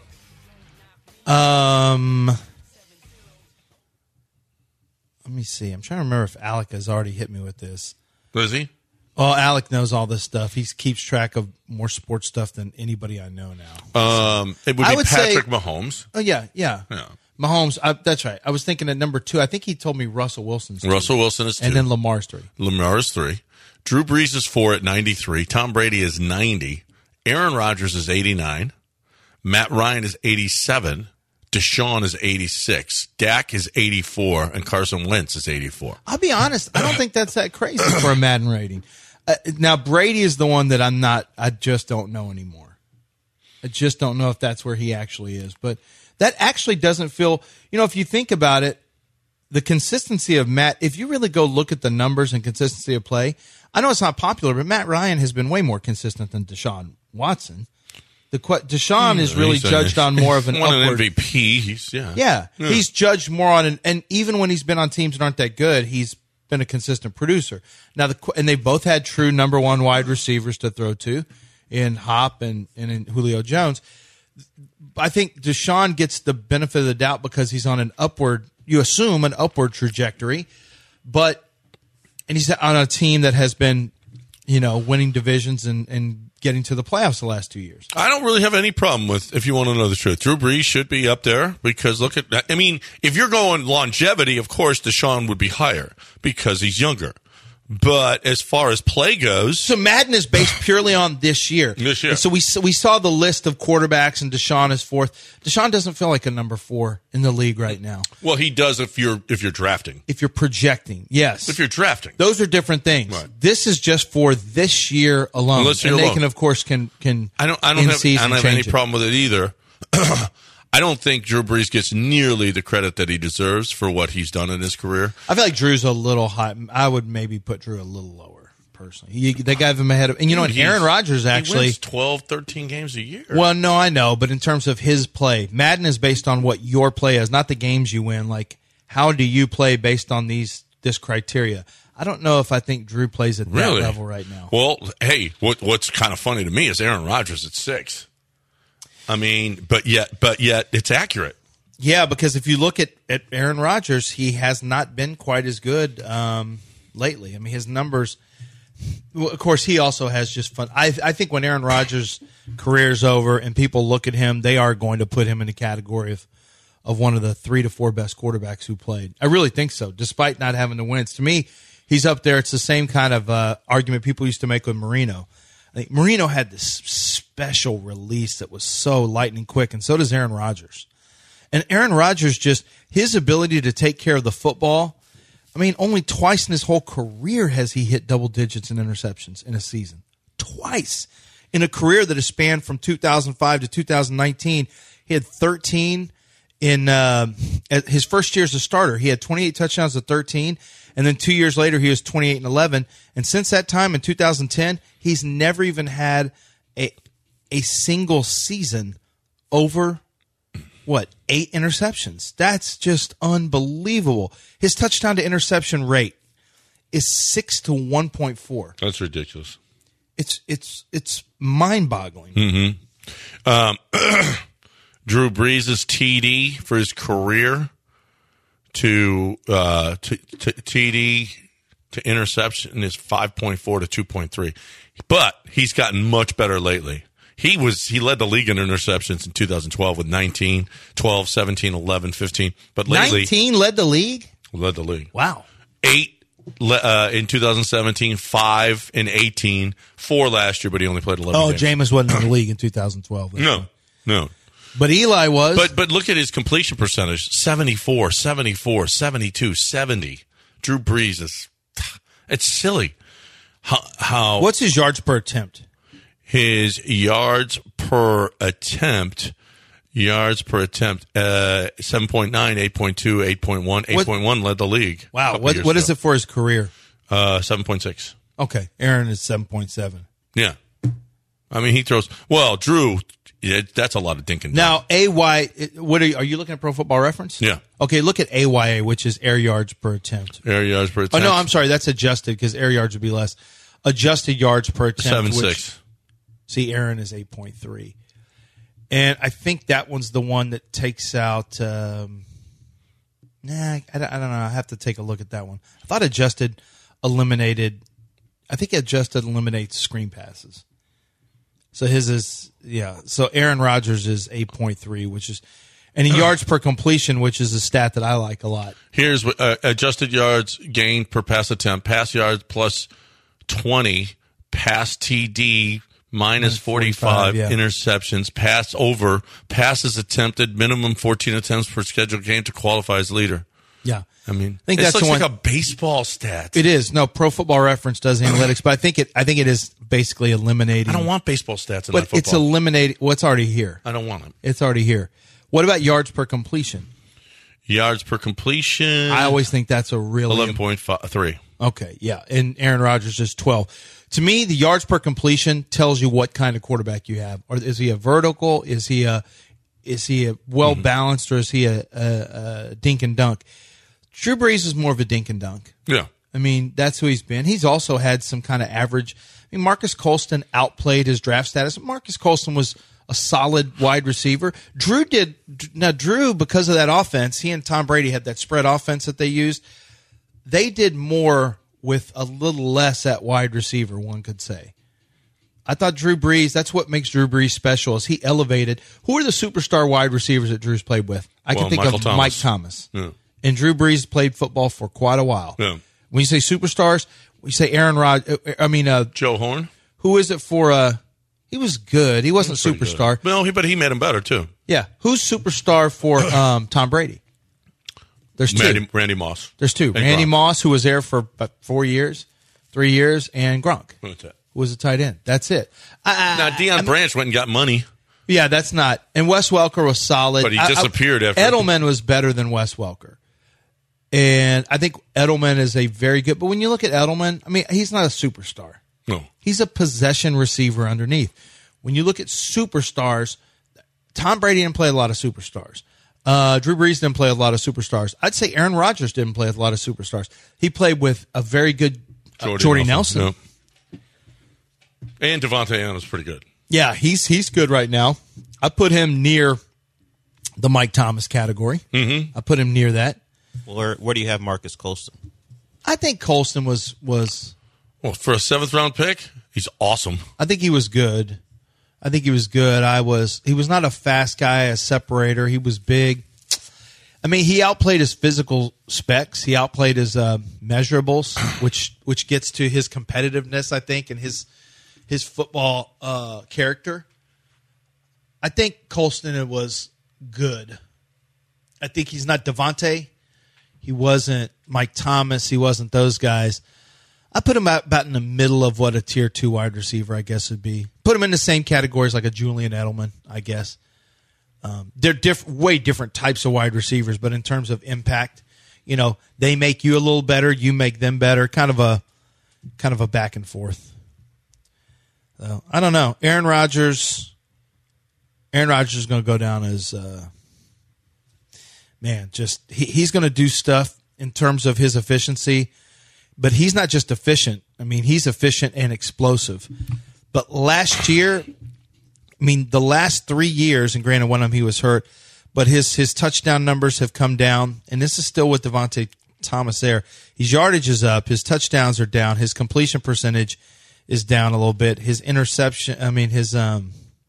Um, let me see. I'm trying to remember if Alec has already hit me with this. Is he? Oh, Alec knows all this stuff. He keeps track of more sports stuff than anybody I know now. Um, it would I be would say- Patrick Mahomes. Oh yeah, yeah. Yeah. Mahomes. I, that's right. I was thinking at number two. I think he told me Russell Wilson's two. Russell Wilson is two. and then Lamar's three. Lamar is three. Drew Brees is four at ninety-three. Tom Brady is ninety. Aaron Rodgers is eighty-nine. Matt Ryan is eighty-seven. Deshaun is eighty-six. Dak is eighty-four. And Carson Wentz is eighty-four. I'll be honest. I don't think that's that crazy for a Madden rating. Uh, now, Brady is the one that I'm not, I just don't know anymore. I just don't know if that's where he actually is. But that actually doesn't feel, you know, if you think about it, the consistency of Matt, if you really go look at the numbers and consistency of play, I know it's not popular, but Matt Ryan has been way more consistent than Deshaun Watson. The Deshaun is really judged on more of an won upward. an M V P. He's, yeah. yeah. Yeah. He's judged more on an, and even when he's been on teams that aren't that good, he's been a consistent producer. Now, the and they both had true number one wide receivers to throw to in Hop and, and in Julio Jones. I think Deshaun gets the benefit of the doubt because he's on an upward, you assume an upward trajectory, but, and he's on a team that has been, you know, winning divisions and, and getting to the playoffs the last two years. I don't really have any problem with, if you want to know the truth, Drew Brees should be up there because look at that. I mean, if you're going longevity, of course, Deshaun would be higher because he's younger. But as far as play goes, so Madden is based purely on this year. This year. And so we we saw the list of quarterbacks, and Deshaun is fourth. Deshaun doesn't feel like a number four in the league right now. Well, he does if you're if you're drafting. If you're projecting, yes. If you're drafting, those are different things. Right. This is just for this year alone, This year and they alone. can, of course, can can. I don't. I don't in have. I season don't have any change it. problem with it either. I don't think Drew Brees gets nearly the credit that he deserves for what he's done in his career. I feel like Drew's a little high. I would maybe put Drew a little lower, personally. He, they got him ahead of, and you know what? He's- Aaron Rodgers actually. he wins twelve, thirteen games a year. Well, no, I know, but in terms of his play, Madden is based on what your play is, not the games you win. Like, how do you play based on these this criteria? I don't know if I think Drew plays at that Really? level right now. Well, hey, what what's kind of funny to me is Aaron Rodgers at six. I mean, but yet, but yet, it's accurate. Yeah, because if you look at, at Aaron Rodgers, he has not been quite as good um, lately. I mean, his numbers. Well, of course, he also has just fun. I I think when Aaron Rodgers' career's over and people look at him, they are going to put him in the category of of one of the three to four best quarterbacks who played. I really think so, despite not having the wins. To me, he's up there. It's the same kind of uh, argument people used to make with Marino. I think Marino had this special release that was so lightning quick, and so does Aaron Rodgers. And Aaron Rodgers, just his ability to take care of the football, I mean, only twice in his whole career has he hit double digits in interceptions in a season. Twice. In a career that has spanned from two thousand five to two thousand nineteen, he had thirteen in uh, at his first year as a starter. He had twenty-eight touchdowns to thirteen, and then two years later he was twenty-eight and eleven. And since that time in two thousand ten, he's never even had a a single season over what, eight interceptions. That's just unbelievable. His touchdown to interception rate is six to one point four. That's ridiculous. It's it's it's mind-boggling. Mm-hmm. Um, Drew Brees' T D for his career to, uh, to, to T D to interception is five point four to two point three. But he's gotten much better lately. He was he led the league in interceptions in two thousand twelve with nineteen, twelve, seventeen, eleven, fifteen. But lately, nineteen led the league? Led the league. Wow. Eight uh, in two thousand seventeen, five in eighteen, four last year, but he only played eleven Oh, games. Jameis wasn't in the league in two thousand twelve. No, no. But Eli was. But but look at his completion percentage, seventy-four, seventy-four, seventy-two, seventy. Drew Brees is, it's silly. How, how What's his yards per attempt? His yards per attempt, yards per attempt, uh, seven point nine, eight point two, eight point one. eight point one led the league. Wow. What What is it for his career? Uh, seven point six. Okay. Aaron is seven point seven. Yeah. I mean, he throws, well, Drew, yeah, that's a lot of dinking. Now, A Y, what are you, are you looking at Pro Football Reference? Yeah. Okay, look at A Y A, which is air yards per attempt. Air yards per Oh, attempt. no, I'm sorry. That's adjusted because air yards would be less. Adjusted yards per attempt. seven which, six. See, Aaron is eight point three. And I think that one's the one that takes out. Um, nah, I, I don't know. I have to take a look at that one. I thought adjusted eliminated. I think adjusted eliminates screen passes. So his is, yeah. So Aaron Rodgers is eight point three, which is, and he yards per completion, which is a stat that I like a lot. Here's what, uh, adjusted yards gained per pass attempt, pass yards plus twenty, pass T D, minus forty-five, yeah. interceptions, pass over, passes attempted, minimum fourteen attempts per scheduled game to qualify as leader. Yeah. I mean, I think it that's looks the like one- a baseball stat. It is. No, Pro Football Reference does analytics, but I think it I think it is basically eliminating. I don't want baseball stats in my But football. it's eliminating what's already here. I don't want them. It's already here. What about yards per completion? Yards per completion. I always think that's a really eleven point three. Okay, yeah. And Aaron Rodgers is twelve. To me, the yards per completion tells you what kind of quarterback you have. Or is he a vertical? Is he a is he a well balanced, or is he a, a, a dink and dunk? Drew Brees is more of a dink and dunk. Yeah. I mean, that's who he's been. He's also had some kind of average. I mean, Marcus Colston outplayed his draft status. Marcus Colston was a solid wide receiver. Drew did now. Drew, because of that offense, he and Tom Brady had that spread offense that they used. They did more with a little less at wide receiver, one could say. I thought Drew Brees, that's what makes Drew Brees special, is he elevated. Who are the superstar wide receivers that Drew's played with? I Well, can think Michael of Thomas. Mike Thomas. Yeah. And Drew Brees played football for quite a while. Yeah. When you say superstars, we say Aaron Rod. I mean, uh, Joe Horn. who is it for? Uh, he was good. He wasn't Pretty good. superstar. No, he, but he made him better too. Yeah. Who's superstar for um, Tom Brady? There's two. Randy, Randy Moss. There's two. And Randy Gronk. Moss, who was there for about four years, three years, and Gronk, What's that? who was a tight end. That's it. Uh, Now Deion Branch went and got money. Yeah, that's not. And Wes Welker was solid. But he I- I- disappeared after- Edelman was better than Wes Welker. And I think Edelman is a very good. But when you look at Edelman, I mean, he's not a superstar. No. He's a possession receiver underneath. When you look at superstars, Tom Brady didn't play a lot of superstars. Uh, Drew Brees didn't play a lot of superstars. I'd say Aaron Rodgers didn't play a lot of superstars. He played with a very good uh, Jordy, Jordy Nelson. Nelson. Yeah. And Devontae Adams pretty good. Yeah, he's he's good right now. I put him near the Mike Thomas category. Mm-hmm. I put him near that. Where where do you have Marcus Colston? I think Colston was was. Well, for a seventh round pick, he's awesome. I think he was good. I think he was good. I was. He was not a fast guy, a separator. He was big. I mean, he outplayed his physical specs. He outplayed his uh, measurables, which which gets to his competitiveness, I think, and his his football uh, character. I think Colston was good. I think he's not Devontae. He wasn't Mike Thomas. He wasn't those guys. I put him out, about in the middle of what a tier two wide receiver, I guess, would be. Put him in the same categories like a Julian Edelman, I guess. Um, they're diff- way different types of wide receivers, but in terms of impact, you know, they make you a little better, you make them better. Kind of a, kind of a back and forth. So, I don't know. Aaron Rodgers. Aaron Rodgers is going to go down as, uh, man, just he, he's going to do stuff in terms of his efficiency. But he's not just efficient. I mean, he's efficient and explosive. But last year, I mean, the last three years, and granted, one of them he was hurt, but his his touchdown numbers have come down. And this is still with Devontae Thomas there. His yardage is up. His touchdowns are down. His completion percentage is down a little bit. His interception, I mean, his um,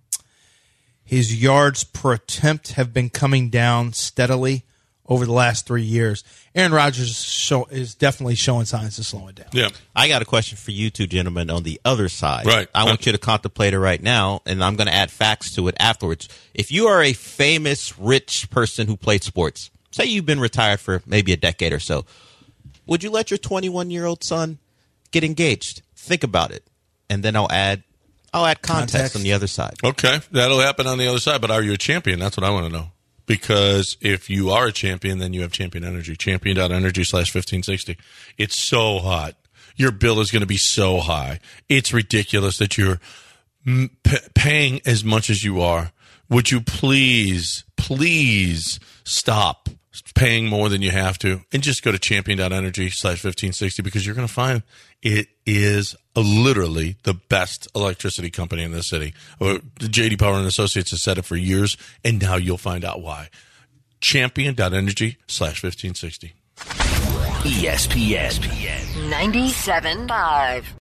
his yards per attempt have been coming down steadily over the last three years. Aaron Rodgers show, is definitely showing signs of slowing down. Yeah. I got a question for you two gentlemen on the other side. Right. I want you to contemplate it right now, and I'm going to add facts to it afterwards. If you are a famous, rich person who played sports, say you've been retired for maybe a decade or so, would you let your twenty-one-year-old son get engaged? Think about it, and then I'll add I'll add context, Context. on the other side. Okay. That'll happen on the other side, but are you a champion? That's what I want to know. Because if you are a champion, then you have Champion Energy. Champion.energy slash fifteen sixty. It's so hot. Your bill is going to be so high. It's ridiculous that you're m- p- paying as much as you are. Would you please, please stop paying more than you have to and just go to champion.energy slash fifteen sixty because you're going to find it is literally the best electricity company in the city. J D Power and Associates has said it for years, and now you'll find out why. Champion.energy slash fifteen sixty. E S P N ninety-seven point five.